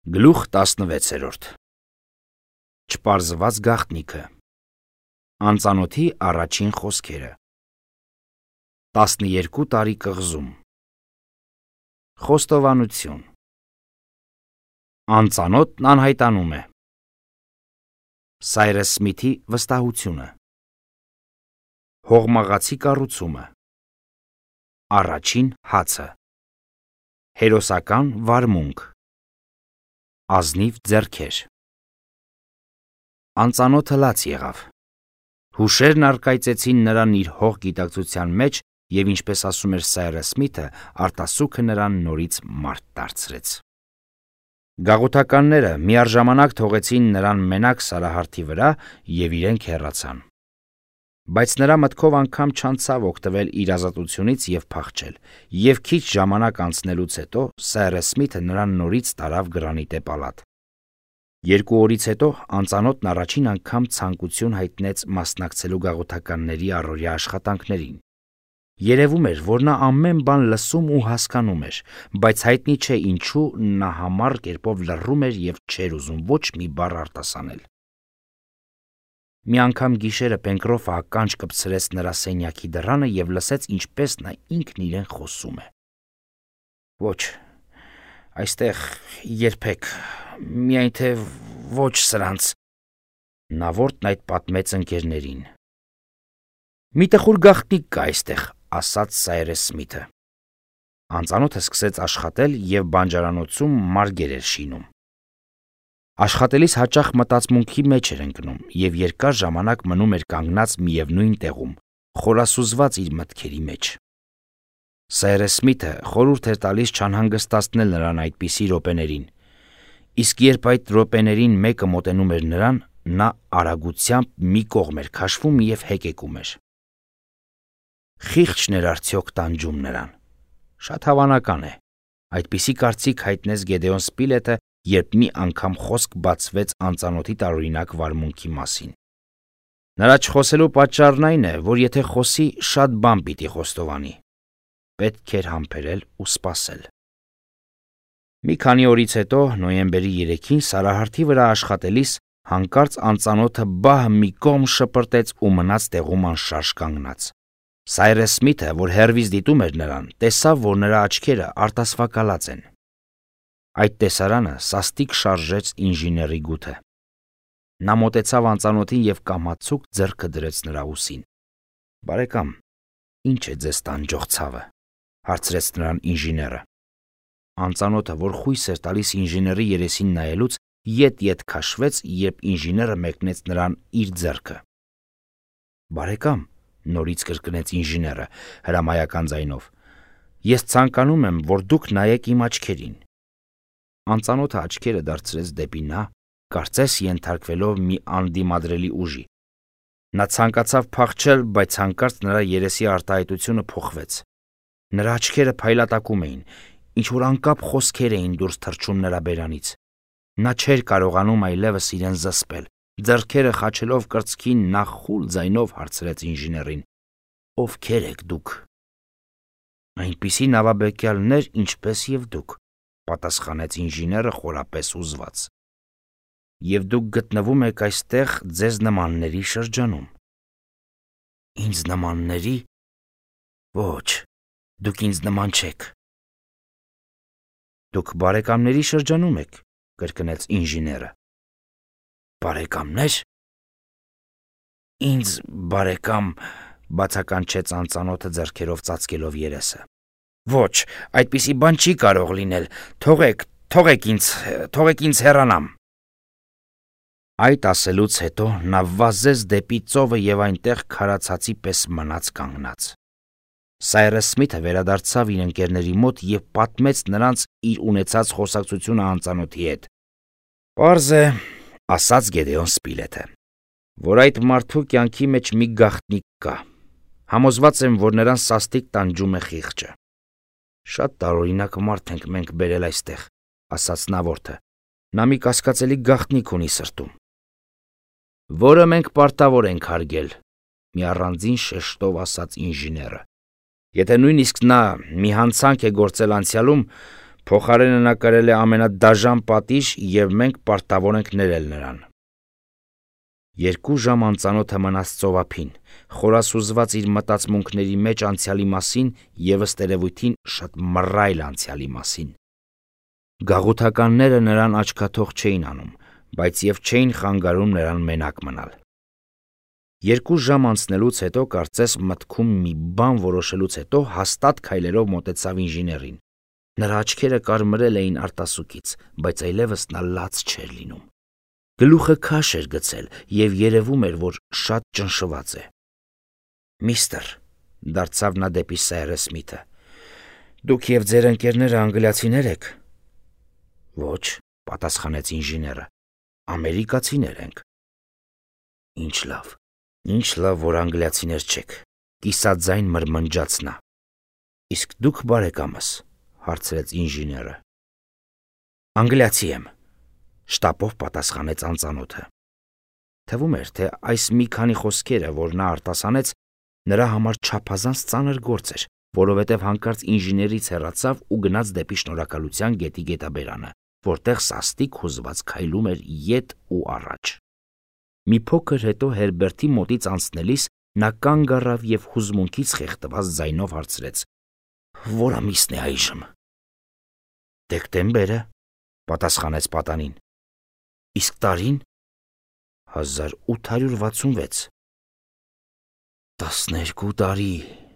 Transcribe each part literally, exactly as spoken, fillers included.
Գլուխ տասնվեցերորդ Չպարզված գաղտնիքը Անծանոթի առաջին խոսքերը տասներկու տարի կղզում Խոստովանություն Անծանոթն անհայտանում է Սայրս Սմիթի վստահությունը Հողմաղացի կառուցումը Առաջին հացը Հերոսական վարմունք Ազնիվ ձեռքեր Անծանոթը լաց եղավ Հուշերն առկայծեցին նրան իր հող գիտակցության մեջ և ինչպես ասում էր Սայրս Սմիթը, արտասուքը նրան նորից մարդ դարձրեց Գաղութականները միառժամանակ թողեցին նրան մենակ սարահարթի վրա և իրենք հեռացան Բայց նրա մտքով անգամ չանցավ օգտվել իր ազատությունից և փախչել և քիչ ժամանակ անցնելուց հետո Սայրս Սմիթը նրան նորից տարավ Գրանիտե պալատ Երկու օրից հետո անծանոթն առաջին անգամ ցանկություն հայտնեց մասնակցելու գաղութականների առօրյա աշխատանքներին Երևում էր, որ նա ամեն բան լսում ու հասկանում էր, բայց հայտնի չէ ինչու նա համառ կերպով լռում էր և չէր ուզում ոչ մի բառ արտասանել Մի անգամ գիշերը Պենկրոֆը ականջ կպցրեց նրա սենյակի դռանը և լսեց, ինչպես նա ինքն իրեն խոսում է Ոչ, այստեղ երբեք, միայն թե ոչ սրանց Նա որտն այդ պատմեց ընկերներին Մի տխուր գաղտնիք կա այստեղ, ասաց Սայրս Սմիթը Անծանոթը սկսեց աշխատել և բանջարանոցում մարգեր էր շինում Աշխատելիս հաճախ մտածմունքի մեջ էր ընկնում և երկար ժամանակ մնում էր կանգնած միևնույն տեղում, խորասուզված իր մտքերի մեջ Սայրս Սմիթը խորհուրդ էր տալիս չանհանգստացնել նրան այդպիսի րոպեներին, իսկ երբ այդ րոպեներին մեկը մոտենում էր նրան, նա արագությամբ մի կողմ էր քաշվում և հեկեկում էր Խիղճն էր արդյոք տանջում նրան, շատ հավանական է, այդպիսի կարծիք հայտնեց Գեդեոն Սպիլետը, երբ մի անգամ խոսք բացվեց անծանոթի տարօրինակ վարմունքի մասին Նրա չխոսելու պատճառն այն է, որ եթե խոսի, շատ բան պիտի խոստովանի Պետք էր համբերել ու սպասել Մի քանի օրից հետո, նոյեմբերի երեքին, սարահարթի վրա աշխատելիս, հանկարծ անծանոթը բահ մի կողմ շպրտեց ու մնաց տեղում անշարժ կանգնած Սայրս Սմիթը, որ հեռվից դիտում էր նրան, տեսավ, որ նրա աչքերը արտասվակալած են Այդ տեսարանը սաստիկ շարժեց ինժեների գութը Նա մոտեցավ անծանոթին և կամացուկ ձեռքը դրեց նրա ուսին Բարեկամ, ինչ է ձեզ տանջող ցավը, հարցրեց նրան ինժեները Անծանոթը, որ խույս էր տալիս ինժեների երեսին նայելուց, ետ-ետ քաշվեց, երբ ինժեները մեկնեց նրան իր ձեռքը Բարեկամ, նորից կրկնեց ինժեները հրամայական ձայնով Ես ցանկանում եմ, որ դուք նայեք իմ աչքերին Անծանոթը աչքերը դարձրեց դեպի նա, կարծես ենթարկվելով մի անդիմադրելի ուժի Նա ցանկացավ փախչել, բայց հանկարծ նրա երեսի արտահայտությունը փոխվեց Նրա աչքերը փայլատակում էին, ինչ-որ անկապ խոսքեր էին դուրս թռչում նրա բերանից Նա չէր կարողանում այլևս իրեն զսպել Ձեռքերը խաչելով կրծքին, նա խուլ ձայնով հարցրեց ինժեներին. Ովքեր եք դուք Այնպիսի նավաբեկյալներ, ինչպես և դուք Պատասխանեց ինժեները խորապես հուզված Եվ դուք գտնվում եք այստեղ ձեզ նմանների շրջանում Ինձ նմանների Ոչ, դուք ինձ նման չեք Դուք բարեկամների շրջանում եք, կրկնեց ինժեները Բարեկամներ Ինձ բարեկամ, բացականչեց անծանոթը ձեռքերով ծածկելով երեսը Ոչ, այդպիսի բան չի կարող լինել, թողեք, թողեք ինձ, թողեք ինձ հեռանամ Այդ ասելուց հետո նա վազեց դեպի ծովը և այնտեղ քարացածի պես մնաց կանգնած Սայրս Սմիթը վերադարձավ իր ընկերների մոտ և պատմեց նրանց իր ունեցած խոսակցությունը անծանոթի հետ Պարզ է, ասաց Գեդեոն Սպիլետը, որ այդ մարդու կյանքի մեջ մի գաղտնիք կա Համոզված եմ, որ նրան սաստիկ տանջում է խիղճը Շատ տարօրինակ մարդ ենք մենք բերել այստեղ, ասաց նավորդը, նա մի կասկածելի գաղտնիք ունի սրտում Որը մենք պարտավոր ենք հարգել, մի առանձին շեշտով ասաց ինժեները Եթե նույնիսկ նա մի հանցանք է գործել անցյալում, Փոխարենը նա կրել է ամենադաժան պատիժ և մենք պարտավոր ենք ներել նրան։ Երկու ժամ անծանոթը մնաց ծովափին, խորասուզված իր մտածմունքների մեջ անցյալի մասին և ըստ երևույթին շատ մռայլ անցյալի մասին։ Գաղութականները նրան աչքաթող չէին անում, բայց և չէին խանգարում նրան մենակ մնալ։ Երկու ժամ անցնելուց հետո, կարծես մտքում մի բան որոշելուց հետո, հաստատ քայլերով մոտեցավ ինժեներին։ Նրա աչքերը կարմրել էին արտասուքից, բայց այլևս նա լաց չէր լինում։ Գլուխը քաշ էր գցել և երևում էր, որ շատ ճնշված է։ Միստր, դարձավ նա դեպի Սայրը Սմիթը, դուք և ձեր ընկերները անգլիացիներ եք։ Ոչ, պատասխանեց ինժեները, ամերիկացիներ ենք։ Ինչ լավ, ինչ լավ, որ անգլիացիներ չեք, կիսաձայն մրմնջաց նա։ Իսկ դուք բարեկամս, հարցրեց ինժեները։ Անգլիացի եմ, շտապով պատասխանեց անծանոթը։ Թվում էր, թե այս մի քանի խոսքերը, որ նա արտասանեց, նրա համար չափազանց ծանր գործ էր, որովհետև հանկարծ ինժեներից հեռացավ ու գնաց դեպի Շնորհակալության գետի գետաբերանը, որտեղ սաստիկ հուզված քայլում էր ետ ու առաջ։ Մի փոքր հետո Հերբերտի մոտից անցնելիս նա կանգ առավ և հուզմունքից խեղդված ձայնով հարցրեց. Որ ամիսն է այժմ։ Դեկտեմբերը, պատասխանեց պատանին։ Իսկ տարին հազար ութ հարյուր վաթսունվեց։ Տասներկու տարի,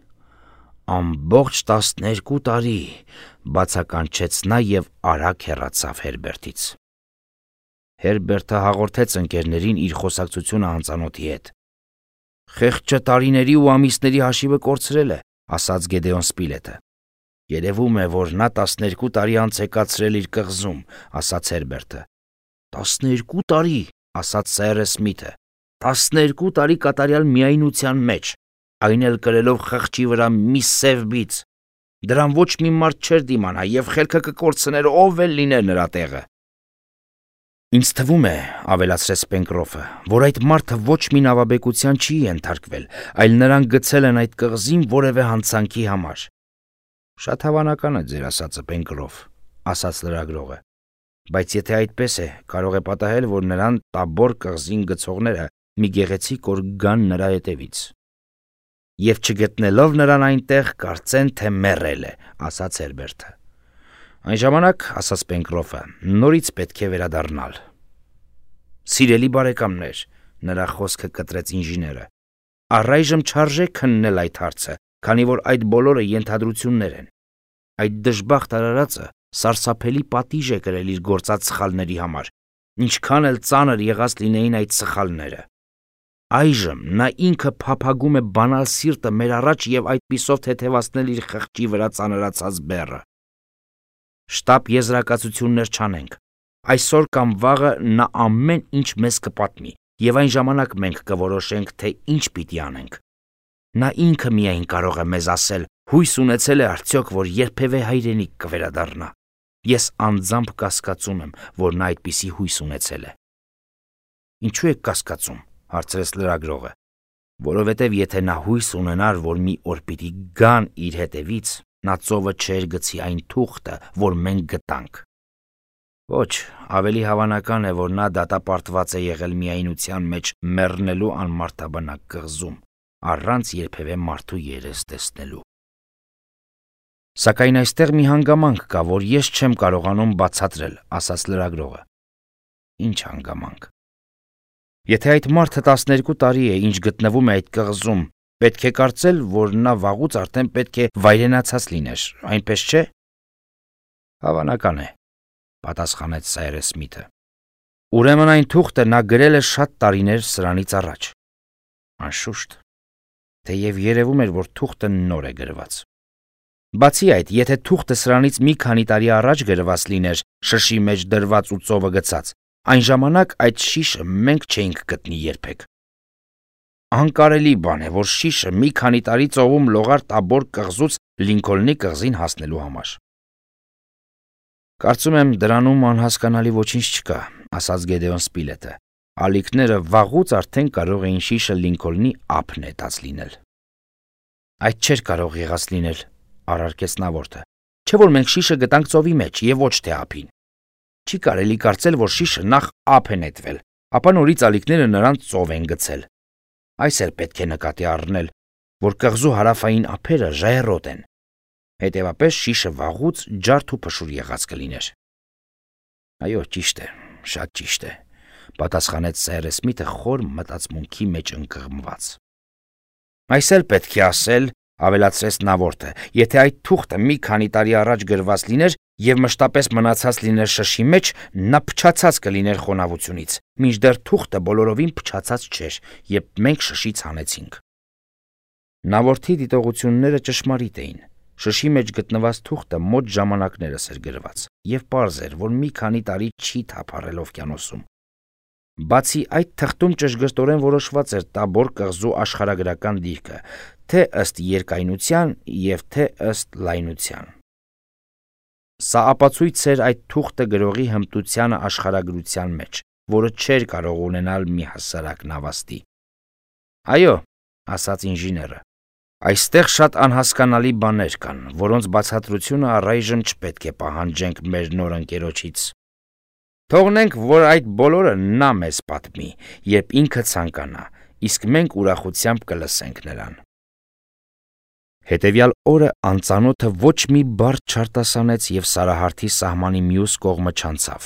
ամբողջ տասներկու տարի, բացականչեց նա և արագ հեռացավ Հերբերտից։ Հերբերտը հաղորդեց ընկերներին իր խոսակցությունը անծանոթի հետ։ Խեղճը տարիների ու ամիսների հաշիվը կորցրել է, ասաց Գեդեոն Սպիլետը։ Երևում է, որ նա տասներկու տարի անց է կացրել իր կղզում, ասաց Հերբերտը։ Տասներկու տարի, ասաց Սայրը Սմիթը։ Տասներկու տարի կատարյալ միայնության մեջ, այն էլ կրելով խղճի վրա մի սև բիծ։ Դրան ոչ մի մարդ չէր դիմանա և խելքը կկորցներ, ով էլ լիներ նրա տեղը։ Ինձ թվում է, ավելացրեց Պենկրոֆը, որ այդ մարդը ոչ մի նավաբեկության չի ենթարկվել, այլ նրան գցել են այդ կղզին որևէ հանցանքի համար։ Շատ հավանական է ձեր ասածը, Պենկրոֆ, ասաց լրագրողը, բայց եթե այդպես է, կարող է պատահել, որ նրան Տաբոր կղզին գցողները մի գեղեցիկ օր գան նրա հետևից։ Եվ չգտնելով նրան այնտեղ, կարծեն, թե մեռել է, ասաց Հերբերտը։ Այն ժամանակ, ասաց Պենկրոֆը, նորից պետք է վերադառնալ։ Սիրելի բարեկամներ, նրա խոսքը կտրեց ինժեները, առայժմ չարժե քննել այդ հարցը, քանի որ այդ բոլորը ենթադրություններ են։ Այդ դժբախտ արարածը սարսափելի պատիժ է կրել իր գործած սխալների համար, ինչքան էլ ծանր եղած լինեին այդ սխալները։ Այժմ նա ինքը փափագում է բանալ սիրտը մեր առաջ և այդպիսով թեթևացնել իր խղճի վրա ծանրացած բեռը։ Շտապ եզրակացություններ չանենք։ Այսօր կամ վաղը նա ամեն ինչ մեզ կպատմի, և այն ժամանակ մենք կորոշենք, թե ինչ պիտի անենք։ Նա ինքը միայն կարող է մեզ ասել, հույս ունեցել է արդյոք, որ երբևէ հայրենիք կվերադառնա։ Ես անձամբ կասկածում եմ, որ նա այդպիսի հույս ունեցել է։ Ինչու եք կասկածում, հարցրեց լրագրողը, որովհետև եթե նա հույս ունենար, որ մի օր պիտի գան իր հետևից, նա ծովը չէր գցի այն թուղթը, որ մենք գտանք։ Ոչ, ավելի հավանական է, որ նա դատապարտված է եղել միայնության մեջ մեռնելու անմարդաբնակ կղզում, առանց երբևէ մարդու երես տեսնելու։ Սակայն այստեղ մի հանգամանք կա, որ ես չեմ կարողանում բացատրել, ասաց լրագրողը։ Ինչ հանգամանք։ Եթե այդ մարդը տասներկու տարի է, ինչ գտնվում է այդ կղզում, պետք է կարծել, որ նա վաղուց արդեն պետք է վայրենացած լիներ, այնպես չէ։ Հավանական է, պատասխանեց Սայրը Սմիթը։ Ուրեմն այն թուղթը նա գրել է շատ տարիներ սրանից առաջ։ Անշուշտ, թեև երևում էր, որ թուղթը նոր է գրված։ Բացի այդ, եթե թուղթը սրանից մի քանի տարի առաջ գրված լիներ, շշի մեջ դրված ու ծովը գցած, այն ժամանակ այդ շիշը մենք չէինք գտնի երբեք։ Անկարելի բան է, որ շիշը մի քանի տարի ծովում լողար Տաբոր կղզուց Լինքոլնի կղզին հասնելու համար։ Կարծում եմ, դրանում անհասկանալի ոչինչ չկա, ասաց Գեդեոն Սպիլետը։ Ալիքները վաղուց արդեն կարող էին շիշը Լինքոլնի ափ նետած լինել։ Այդ չէր կարող եղած լինել, առարկեց նավորդը։ Չէ որ մենք շիշը գտանք ծովի մեջ եւ ոչ թե ափին։ Չի կարելի կարծել, որ շիշը նախ ափ է նետվել, ապա նորից ալիքները նրան ծով են գցել։ Այս էլ պետք է նկատի առնել, որ կղզու հարավային ափերը ժայռոտ են։ Հետևաբար շիշը վաղուց ջարդ ու փշուր եղած կլիներ։ Այո, ճիշտ է, շատ ճիշտ է, պատասխանեց Սայր Սմիթը խոր մտածմունքի մեջ ընկղմված։ Այս էլ պետք է ասել, ավելացրեց Նավորթը, եթե այդ թուղթը մի քանի տարի առաջ գրված լիներ եւ մշտապես մնացած լիներ շշի մեջ, նա փչացած կլիներ խոնավությունից, մինչդեռ թուղթը բոլորովին փչացած չէր, երբ մենք շշից հանեցինք։ Նավորթի դիտողությունները ճշմարիտ էին։ Շշի մեջ գտնված թուղթը մոտ ժամանակներս էր գրված, եւ պարզ էր, որ մի քանի տարի չի թափառել օվկիանոսում։ Բացի այդ թղթում ճշգրտորեն որոշված էր Տաբոր կղզու աշխարհագրական դիրքը, թե ըստ երկայնության եւ թե ըստ լայնության։ Սա ապացույց էր այդ թուղթը գրողի հմտությանը աշխարհագրության մեջ, որը չէր կարող ունենալ մի հասարակ նավաստի։ Այո, ասաց ինժեները, այստեղ շատ անհասկանալի բաներ կան, որոնց բացատրությունը առայժմ չպետք է պահանջենք մեր նոր ընկերոջից։ Թողնենք, որ այդ բոլորը նա մեզ պատմի, երբ ինքը ցանկանա, իսկ մենք ուրախությամբ կլսենք նրան։ Հետևյալ օրը անծանոթը ոչ մի բառ չարտասանեց եւ Սարահարթի սահմանի մյուս կողմը չանցավ։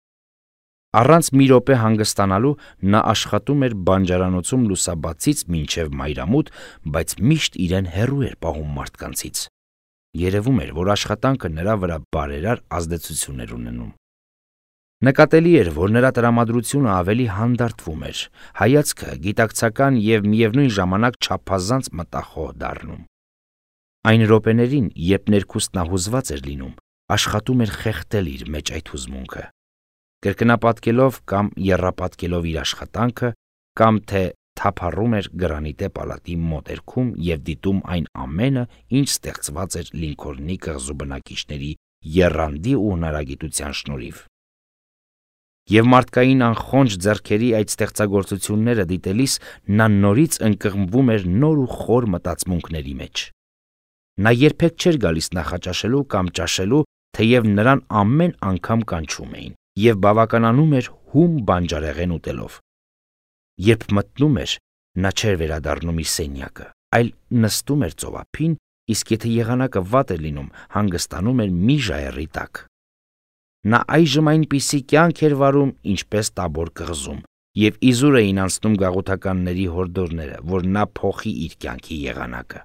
Առանց մի րոպե հանգստանալու նա աշխատում էր բանջարանոցում լուսաբացից մինչև մայրամուտ, բայց միշտ իրեն հեռու էր պահում մարդկանցից։ Երևում էր, որ աշխատանքը նրա վրա բարերար ազդեցություն էր ունենում։ Նկատելի էր, որ նրա տրամադրությունը ավելի հանդարտվում էր, հայացքը գիտակցական եւ միևնույն ժամանակ չափազանց մտախոհ դառնում։ Այն րոպեներին, երբ ներքուստ նա հուզված էր լինում, աշխատում էր խեղդել իր մեջ այդ հուզմունքը, կրկնապատկելով կամ եռապատկելով իր աշխատանքը, կամ թե թափառում էր գրանիտե պալատի մոտերքում եւ դիտում այն ամենը, ինչ ստեղծված էր Լինքոլնի կղզու բնակիչների եռանդի ու հնարագիտության շնորհիվ։ Եվ մարդկային անխոնջ ձեռքերի այդ ստեղծագործությունները դիտելիս նա նորից ընկղմվում էր նոր ու խոր մտածմունքների մեջ։ Նա երբեք չէր գալիս նախաճաշելու կամ ճաշելու, թեև նրան ամեն անգամ կանչում էին, եւ բավականանում էր հում բանջարեղեն ուտելով։ Երբ մտնում էր, նա չէր վերադառնում իր սենյակը, այլ նստում էր ծովափին, իսկ եթե եղանակը վատ էր լինում, հանգստանում էր մի ժայռի տակ։ Նա այժմ այնպիսի կյանք էր վարում, ինչպես Տաբոր կղզում, եւ իզուր էին անցնում գաղութականների հորդորները, որ նա փոխի իր կյանքի եղանակը։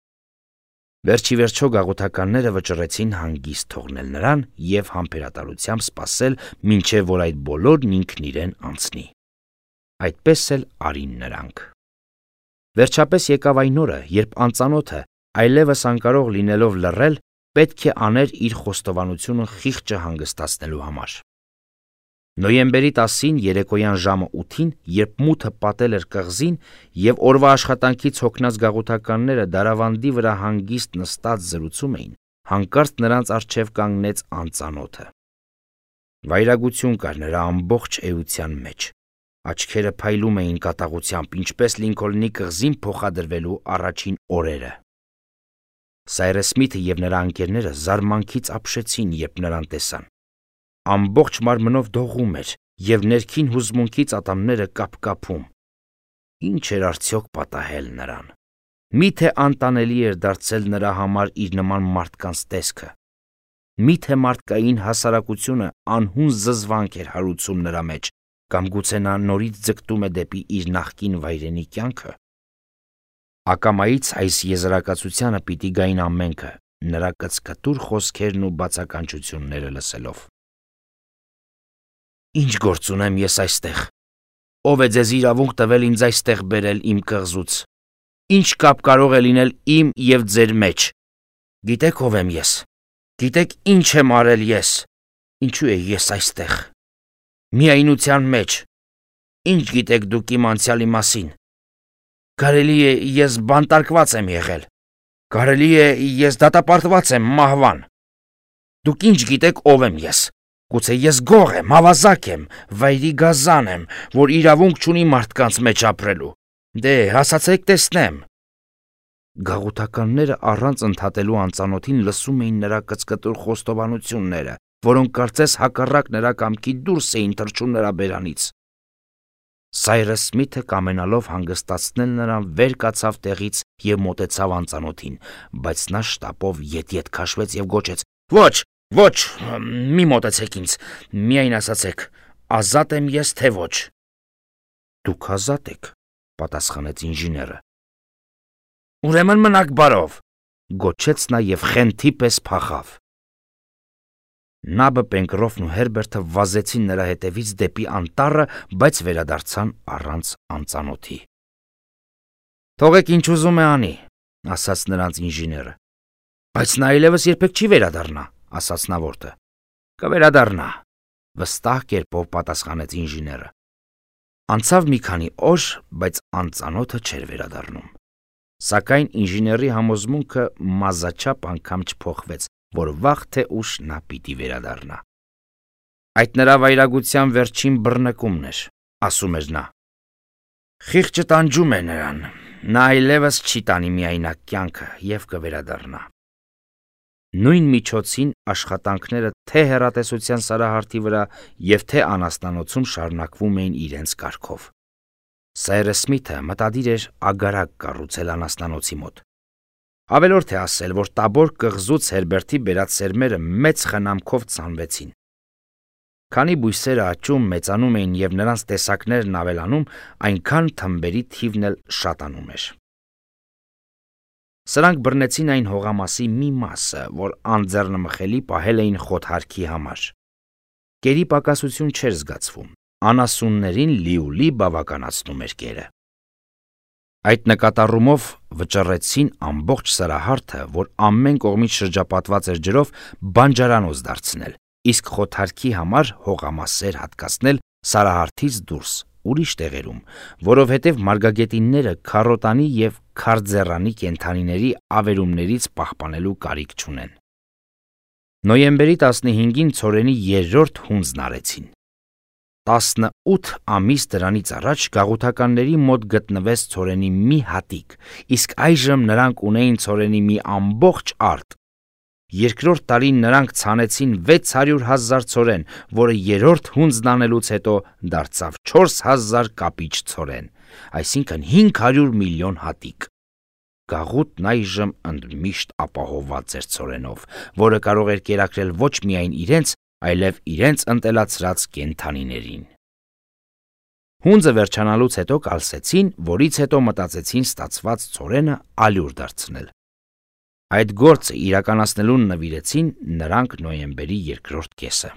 Վերջի վերջո գաղութականները վճռեցին հանգիստ թողնել նրան եւ համբերատարությամբ սպասել, մինչեւ որ այդ բոլորն ինքն իրեն անցնի։ Այդպես էլ արին նրանք։ Վերջապես եկավ այն օրը, երբ անծանոթը, այլևս անկարող լինելով լռել, պետք է աներ իր խոստովանությունը խիղճը հանգստացնելու համար։ Նոյեմբերի տասին երեկոյան ժամը ութին, երբ մութը պատել էր կղզին եւ օրվա աշխատանքից հոգնած գաղութականները դարավանդի վրա հանգիստ նստած զրուցում էին, հանկարծ նրանց առջև կանգնեց անծանոթը։ Վայրագություն կար նրա ամբողջ էության մեջ։ Աչքերը փայլում էին կատաղությամբ, ինչպես Լինքոլնի կղզին փոխադրվելու առաջին օրերը։ Սայր Սմիթը եւ նրա ընկերները զարմանքից ապշեցին, երբ նրան տեսան։ Ամբողջ մարմնով դողում էր եւ ներքին հուզմունքից ատամները կապկապում։ Ինչ էր արդյոք պատահել նրան։ Միթե անտանելի էր դարձել նրա համար իր նման մարդկանց տեսքը։ Միթե մարդկային հասարակությունը անհուն զզվանք էր հարուցում նրա մեջ, կամ գուցե նա նորից ձգտում է դեպի իր նախկին վայրենի կյանքը։ Ակամայից այս եզրակացությանը պիտի գային ամենքը, նրա կծկտուր խոսքերն ու բացականչությունները լսելով։ Ինչ գործ ունեմ ես այստեղ։ Ով է ձեզ իրավունք տվել ինձ այստեղ բերել իմ կղզուց։ Ինչ կապ կարող է լինել իմ եւ ձեր մեջ։ Գիտեք ով եմ ես։ Գիտեք ինչ եմ արել ես։ Ինչու է ես այստեղ։ Միայնության մեջ։ Ինչ գիտեք դուք իմ անցյալի մասին։ Կարելի է ես բանտարկված եմ եղել։ Կարելի է ես դատապարտված եմ մահվան։ Դուք ինչ գիտեք ով եմ ես։ Գուցե ես գող եմ, հավազակ եմ, վայրի գազան եմ, որ իրավունք չունի մարդկանց մեջ ապրելու։ Դե, հասացեք տեսնեմ։ Գաղութականները առանց ընդհատելու անծանոթին լսում էին նրա կծկտուր խոստովանությունները, որոնք կարծես հակառակ նրա կամքի դուրս էին թռչում նրա բերանից։ Սայրս Սմիթը կամենալով հանգստացնել նրան վեր կացավ տեղից և մոտեցավ անծանոթին, բայց նա շտապով ետ-ետ քաշվեց և գոչեց. «Ոչ, ոչ, մի մոտեցեք ինձ, միայն ասացեք, ազատ եմ ես, թե ոչ»։ «Դուք ազատ եք», պատասխանեց ինժեները։ «Ուրեմն մնաք բարով», գոչեց նա և խենթի պես փախավ։ Նաբը, Պենկրոֆն ու Հերբերտը վազեցին նրա հետևից դեպի անտառը, բայց վերադարձան առանց անծանոթի։ «Թողեք ինչ ուզում է անի», ասաց նրանց ինժեները։ «Բայց նա այլևս երբեք չի վերադառնա», ասաց Նավորդը։ «Կվերադառնա», վստահ կերպով պատասխանեց ինժեները։ Անցավ մի քանի օր, բայց անծանոթը չէր վերադառնում։ Սակայն ինժեների համոզմունքը մազաչափ անգամ չփոխվեց, որ վաղ թե ուշ նա պիտի վերադառնա։ «Այդ նրա վայրագության վերջին բռնկումն էր», ասում էր նա։ «Խիղճը տանջում է նրան, նա այլևս չի տանի միայնակ կյանքը և կվերադառնա»։ Նույն միջոցին աշխատանքները թե հեռատեսության սարահարթի վրա և թե անասնանոցում շարունակվում էին իրենց կարգով։ Սայրս Սմիթը մտադիր էր ագարակ կառուցել անասնանոցի մոտ։ Ավելորդ է ասել, որ Տաբոր կղզուց Հերբերտի բերած սերմերը մեծ խնամքով ցանվեցին։ Քանի բույսերը աճում, մեծանում էին և նրանց տեսակներն ավելանում, այնքան թմբերի թիվն էլ շատանում էր։ Սրանք բռնեցին այն հողամասի մի մասը, որ անձեռնմխելի պահել էին խոթարքի համար։ Կերի պակասություն չէր զգացվում, անասուններին լիուլի բավականացնում էր կերը։ Այդ նկատառումով վճռեցին ամբողջ սարահարթը, որ ամեն կողմից շրջապատված էր ջրով, բանջարանոց դարձնել, իսկ խոթարքի համար հողամասեր հատկացնել սարահարթից դուրս, ուրիշ տեղերում, որովհետև մարգագետինները քառոտանի և քարձեռանի կենդանիների ավերումներից պահպանելու կարիք չունեն։ Նոյեմբերի տասնհինգին ցորենի երրորդ հունձն արեցին։ Տասնութ ամիս դրանից առաջ գաղութականների մոտ գտնվեց ցորենի մի հատիկ, իսկ այժմ նրանք ունեին ցորենի մի ամբողջ արտ։ Երկրորդ տարին նրանք ցանեցին վեց հարյուր հազար ցորեն, որը երրորդ հունձն անելուց հետո դարձավ չորս հազար կապիչ ցորեն, այսինքն հինգ հարյուր միլիոն հատիկ։ Գաղութն այժմ ընդմիշտ ապահովված էր ցորենով, որը կարող էր կերակրել ոչ միայն իրենց, այլև իրենց ընտելացրած կենդանիներին։ Հունձը վերջանալուց հետո կալսեցին, որից հետո մտածեցին ստացված ցորենը ալյուր դարձնել։ Այդ գործը իրականացնելուն նվիրեցին նրանք նոյեմբերի երկրորդ կեսը։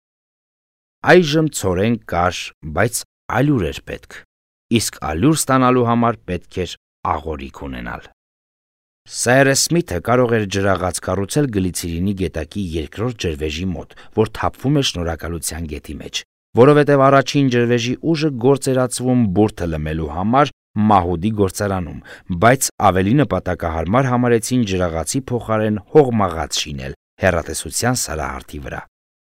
Այժմ ցորեն կար, բայց ալյուր էր պետք, իսկ ալյուր ստանալու համար պետք էր աղորիկ ունենալ։ Սայրս Սմիթը կարող էր ջրաղաց կառուցել գլիցերինի գետակի երկրորդ ջրվեժի մոտ, որ թափվում էր Շնորհակալության գետի մեջ, որովհետև առաջին ջրվեժի ուժը գործերացվում բուրդը լմելու համար Մահուդի գործարանում, բայց ավելի նպատակահարմար համարեցին ջրաղացի փոխարեն հողմաղաց շինել հեռատեսության սարահարթի վրա։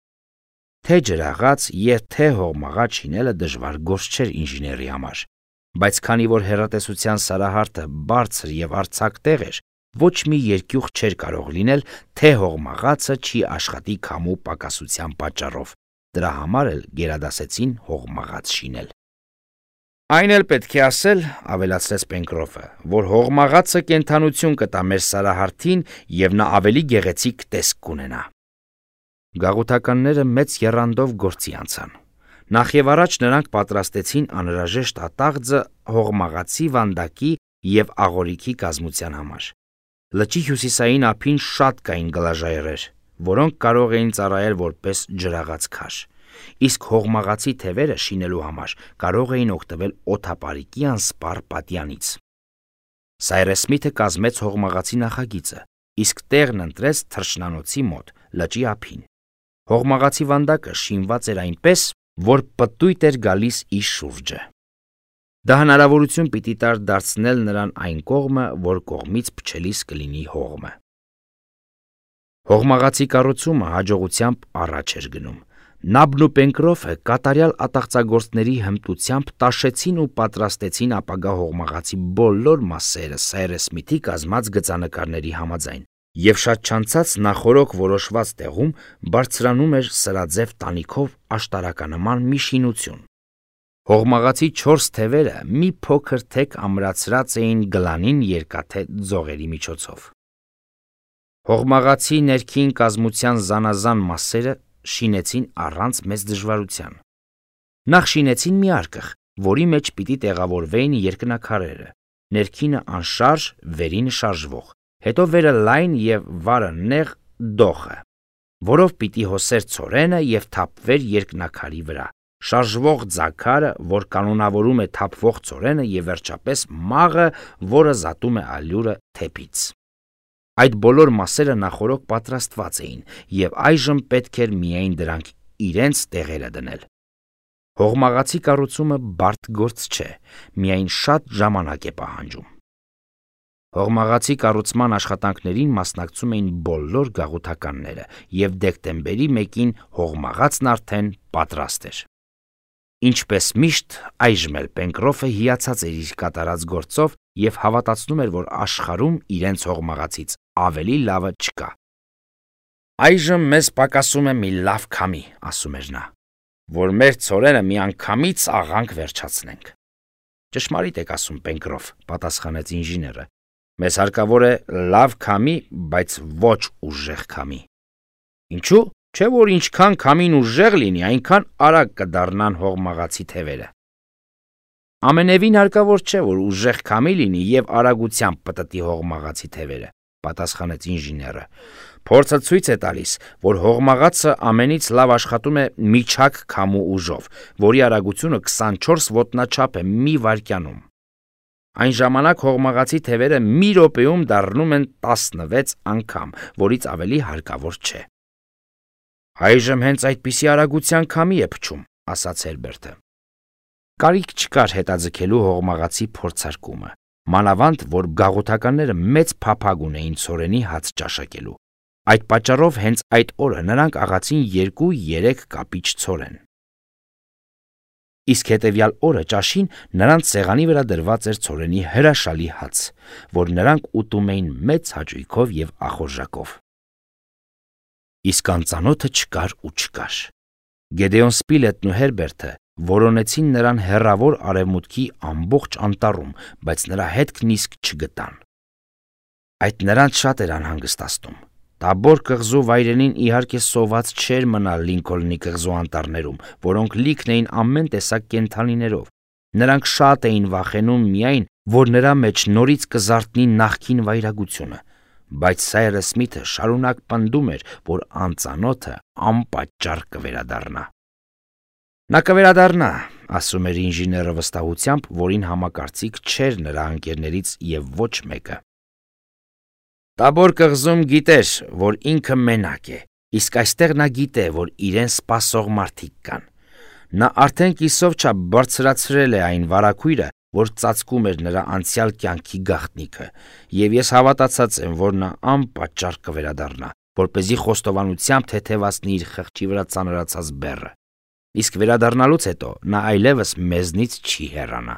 Թե ջրաղաց և թե հողմաղաց շինելը դժվար գործ չէր ինժեների համար, բայց քանի որ հեռատեսության սարահարթը բարձր և արձակ տեղ էր, ոչ մի երկյուղ չէր կարող լինել, թե հողմաղացը չի աշխատի քամու պակասության պատճառով, դրա համար էլ գերադասեցին հողմաղաց շինել։ Այն էլ պետք է ասել, ավելացրեց Պենկրոֆը, որ հողմաղացը կենդանություն կտա մեր սարահարթին և նա ավելի գեղեցիկ տեսք կունենա։ Գաղութականները մեծ եռանդով գործի անցան։ Նախ և առաջ նրանք պատրաստեցին անհրաժեշտ ատաղձը հողմաղացի վանդակի և աղորիքի կազմության համար։ Լճի հյուսիսային ափին շատ կային գլաժայռեր, որոնք կարող էին ծառայել որպես ջրաղաց քար, իսկ հողմաղացի թևերը շինելու համար կարող էին օգտվել օդապարիկի անսպառ պատյանից։ Սայրս Սմիթը կազմեց հողմաղացի նախագիծը, իսկ տեղն ընտրեց թռչնանոցի մոտ, լճի ափին։ Հողմաղացի վանդակը շինված էր այնպես, որ պտույտ էր գալիս իր շուրջը։ Դա հնարավորություն պիտի տար դարձնել նրան այն կողմը, որ կողմից փչելիս կլինի հողմը։ Հողմաղացի կառուցումը հաջողությամբ առաջ էր գնում։ Նաբն ու Պենկրոֆը կատարյալ ատաղծագործների հմտությամբ տաշեցին ու պատրաստեցին ապագա հողմաղացի բոլոր մասերը Սայրս Սմիթի կազմած գծանկարների համաձայն, եւ շատ չանցած նախորոք որոշված տեղում բարձրանում էր սրաձև տանիքով աշտարականման մի շինություն։ Հողմաղացի չորս թևերը մի փոքր թեք ամրացրած էին գլանին երկաթե ձողերի միջոցով։ Հողմաղացի ներքին կազմության զանազան մասերը շինեցին առանց մեծ դժվարության։ Նախ շինեցին մի արկղ, որի մեջ պիտի տեղավորվեին երկնաքարերը, ներքինը անշարժ, վերինը շարժվող, հետո վերը լայն եւ վարը նեղ դոխը, որով պիտի հոսեր ցորենը եւ թափվեր երկնաքարի վրա, շարժվող ձագարը, որ կանոնավորում է թափվող ցորենը եւ վերջապես մաղը, որը զատում է ալյուրը թեպից։ Այդ բոլոր մասերը նախորոք պատրաստված էին եւ այժմ պետք էր միայն դրանք իրենց տեղերը դնել։ Հողմաղացի կառուցումը բարդ գործ չէ, միայն շատ ժամանակ է պահանջում։ Հողմաղացի կառուցման աշխատանքներին մասնակցում էին բոլոր գաղութականները եւ դեկտեմբերի մեկին հողմաղացն արդեն պատրաստ էր։ Ինչպես միշտ, այժմ էլ Պենկրոֆը հիացած էր իր կատարած գործով եւ հավատացնում էր, որ աշխարհում իրենց հողմաղացից ավելի լավը չկա։ Այժմ մեզ պակասում է մի լավ քամի, ասում էր նա, որ մեր ցորենը միանգամից աղանք վերջացնենք։ Ճշմարիտ եք ասում, Պենկրոֆ, պատասխանեց ինժեները։ Մեզ հարկավոր է լավ քամի, բայց ոչ ուժեղ քամի։ Ինչու՞, չէ՞ որ ինչքան քամին ուժեղ լինի, այնքան արագ կդառնան հողմաղացի թևերը։ Ամենևին հարկավոր չէ, որ ուժեղ քամի լինի եւ արագությամբ պտտի հողմաղացի թևերը, պատասխանեց ինժեները։ Փորձը ցույց է տալիս, որ հողմաղացը ամենից լավ աշխատում է միջակ քամու ուժով, որի արագությունը քսանչորս ոտնաչափ է մի վայրկյանում։ Այն ժամանակ հողմաղացի թևերը մի րոպեում դառնում են տասնվեց անգամ, որից ավելի հարկավոր չէ։ Այժմ հենց այդպիսի արագության քամի է փչում, ասաց Հերբերտը։ Կարիք չկար հետաձգելու հողմաղացի փորձարկումը, մանավանդ որ գաղութականները մեծ փափագ ունեին ցորենի հաց ճաշակելու։ Այդ պատճառով հենց այդ օրը նրանք աղացին երկու-երեք կապիչ ցորեն։ Իսկ հետևյալ օրը ճաշին նրանց սեղանի վրա դրված էր ցորենի հրաշալի հաց, որ նրանք ուտում էին մեծ հաճույքով եւ ախորժակով։ Իսկ անծանոթը չկար ու չկար։ Գեդեոն Սպիլետն ու Հերբերտը որոնեցին նրան հեռավոր արևմուտքի ամբողջ անտառում, բայց նրա հետքն իսկ չգտան։ Այդ նրանց շատ էր անհանգստացնում։ Տաբոր կղզու վայրենին իհարկե սոված չէր մնալ Լինքոլնի կղզու անտառներում, որոնք լիքն էին ամեն տեսակ կենդանիներով։ Նրանք շատ էին վախենում միայն, որ նրա մեջ նորից կզարթնի նախկին վայրագությունը, բայց Սայրս Սմիթը շարունակ պնդում էր, որ անծանոթը անպատճառ կվերադառնա։ Նա կվերադառնա, ասում էր ինժեները վստահությամբ, որին համակարծիք չէր նրա ընկերներից եւ ոչ մեկը։ Տաբոր կղզում գիտեր, որ ինքը մենակ է, իսկ այստեղ նա գիտե, որ իրեն սպասող մարդիկ կան։ Նա արդեն կիսով չափ բարձրացրել է այն վարագույրը, որ ծածկում էր նրա անցյալ կյանքի գաղտնիքը, եւ ես հավատացած եմ, որ նա անպատճառ կվերադառնա, որպեսզի խոստովանությամբ թեթևացնի իր խղճի վրա ծանրացած բեռը։ Իսկ վերադառնալուց հետո նա այլևս մեզնից չի հեռանա։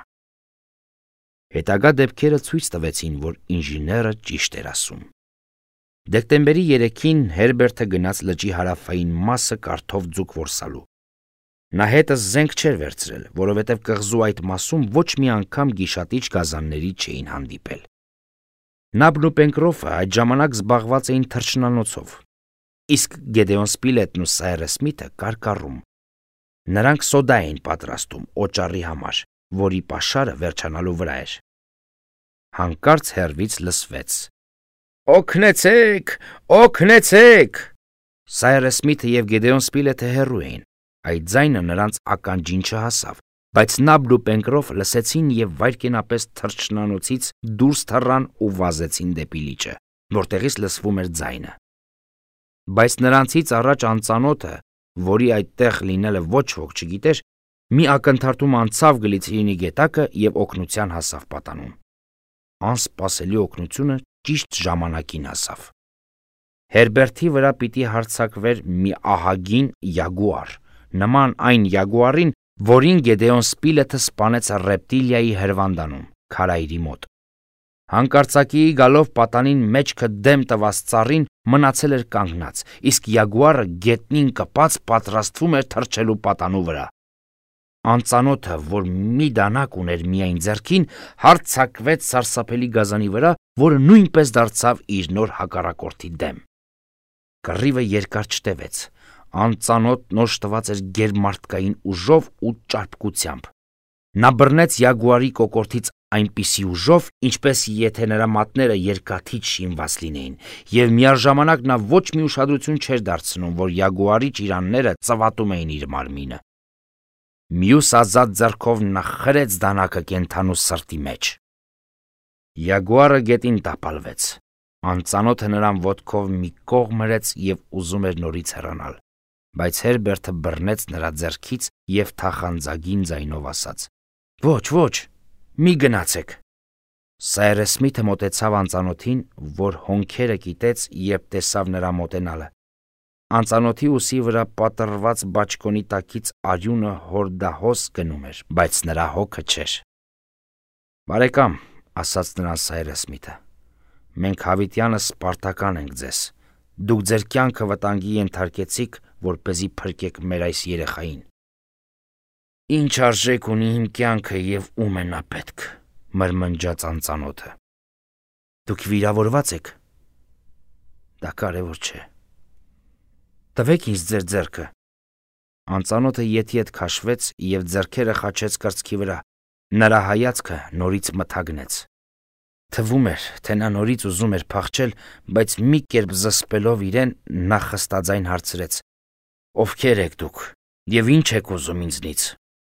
Հետագա դեպքերը ցույց տվեցին, որ ինժեները ճիշտ էր ասում։ Դեկտեմբերի երեքին Հերբերտը գնաց լճի հարավային մասը կարթով ձուկ որսալու։ Նա հետը զենք չէր վերցրել, որովհետև կղզու այդ մասում ոչ մի անգամ գիշատիչ գազանների չէին հանդիպել։ Նաբն ու Պենկրոֆը այդ ժամանակ զբաղված էին թռչնանոցով, իսկ Գեդեոն Սպիլետն ու Սայրս Սմիթը կարկառում։ Նրանք սոդա էին պատրաստում օճառի համար, որի պաշարը վերջանալու վրա էր։ Հանկարծ հեռվից լսվեց. «Օգնեցեք, օգնեցեք»։ Սայրս Սմիթը եւ Գեդեոն Սպիլետը հեռու էին։ Այդ ձայնը նրանց ականջին չհասավ, բայց Նաբն ու Պենկրոֆը լսեցին եւ վայրկենապես թռչնանոցից դուրս թռան ու վազեցին դեպի լիճը, որտեղից լսվում էր ձայնը։ Բայց նրանցից առաջ անծանոթը, որի այդտեղ լինելը ոչ ոք չգիտեր, մի ակնթարթում անցավ գլիցերինի գետակը եւ օգնության հասավ պատանուն։ Անսպասելի օգնությունը ճիշտ ժամանակին հասավ։ Հերբերտի վրա պիտի հարձակվեր մի ահագին յագուար, նման այն յագուարին, որին Գեդեոն Սպիլեթը սպանեց Ռեպտիլիայի հրվանդանում, քարայրի մոտ։ Հանկարծակիի գալով պատանին մեջքը դեմ տված ծառին մնացել էր կանգնած, իսկ յագուարը գետնին կպած պատրաստվում էր թռչելու պատանու վրա։ Անծանոթը, որ մի դանակ ուներ միայն ձեռքին, հարձակվեց սարսափելի գազանի վրա, որը նույնպես դարձավ իր նոր հակառակորդի դեմ։ Կռիվը երկար չտևեց։ Անծանոթն օժտված էր գերմարտկային ուժով ու ճարպկությամբ։ Նա բռնեց յագուարի կոկորդից այնպիսի ուժով, ինչպես եթե նրա մատները երկաթից շինված լինեին, եւ միաժամանակ նա ոչ մի ուշադրություն չէր դարձնում, որ յագուարի ճիրանները ծվատում էին իր մարմինը։ Մյուս ազատ ձեռքով նա խրեց դանակը կենդանու սրտի մեջ։ Յագուարը գետին տապալվեց։ Անծանոթը նրան ոտքով մի կողմ հրեց եւ ուզում էր նորից հեռանալ, բայց Հերբերտը բռնեց նրա ձեռքից եւ թախանձագին ձայնով ասաց. «Ոչ, ոչ, մի գնացեք»։ Սայրս Սմիթը մոտեցավ անծանոթին, որ հոնքերը կիտեց, երբ տեսավ նրա մոտենալը։ Անծանոթի ուսի վրա պատռված բաճկոնի տակից արյունը հորդահոս գնում էր, բայց նրա հոգը չէր։ «Բարեկամ», ասաց նրան Սայրս Սմիթը, «մենք հավիտյանը սպարտական ենք ձեզ։ Դուք ձեր կյանքը վտանգի ենթարկեցիք, որպեսզի փրկեք մեր այս երեխային»։ «Ինչ արժեք ունի իմ կյանքը եւ ում է նա պետք», մրմնջաց անծանոթը։ «Դուք վիրավորված եք»։ «Դա կարևոր չէ»։ «Տվեք ինձ ձեր ձեռքը»։ Անծանոթը ետի հետ քաշվեց եւ ձեռքերը խաչեց կրծքի վրա։ Նրա հայացքը նորից մթագնեց։ Թվում էր, թե նա նորից ուզում էր փախչել, բայց մի կերպ զսպելով իրեն, նա խստաձայն հարցրեց. «Ովքեր եք դուք եւ ինչ եք ուզում ինձնից»։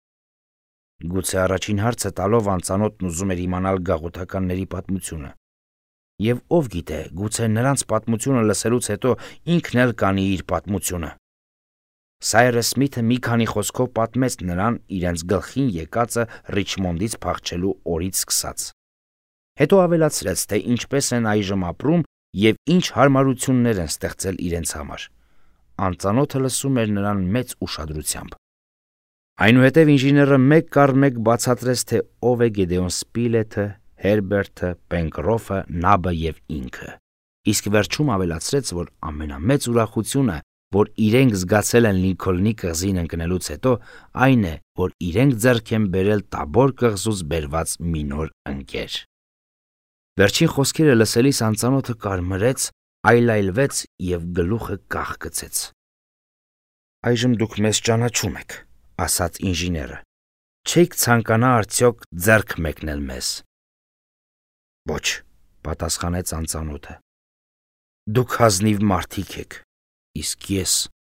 Գուցե առաջին հարցը տալով անծանոթն ուզում էր իմանալ գաղութականների պատմությունը։ Եվ ով գիտե, գուցե նրանց պատմությունը լսելուց հետո ինքն էլ կանի իր պատմությունը։ Սայրս Սմիթը մի քանի խոսքով պատմեց նրան իրենց գլխին եկածը Ռիչմոնդից փախչելու օրից սկսած։ Հետո ավելացրեց, թե ինչպես են այժմ ապրում եւ ինչ հարմարություններ են ստեղծել իրենց համար։ Անծանոթը լսում էր նրան մեծ ուշադրությամբ։ Այնուհետև ինժեները մեկ կառ մեկ բացատրեց, թե ով է Գեդեոն Սպիլեթը, Հերբերտը, Պենկրոֆը, Նաբը եւ ինքը։ Իսկ վերջում ավելացրեց, որ ամենամեծ ուրախությունը, որ իրենք զգացել են Լինքոլնի կղզին ընկնելուց հետո, այն է, որ իրենք ձեռք են բերել Տաբոր կղզուց բերված մի նոր ընկեր։ Վերջին խոսքերը լսելիս անծանոթը կարմրեց, այլայլվեց եւ գլուխը կախկցեց։ «Այժմ դուք մեզ ճանաչում եք», ասաց ինժեները։ «Չեք ցանկանա արդյոք ձեռք մեկնել մեզ»։ «Ոչ», պատասխանեց անծանոթը։ «Դուք հազնիվ մարդիկ եք, իսկ ես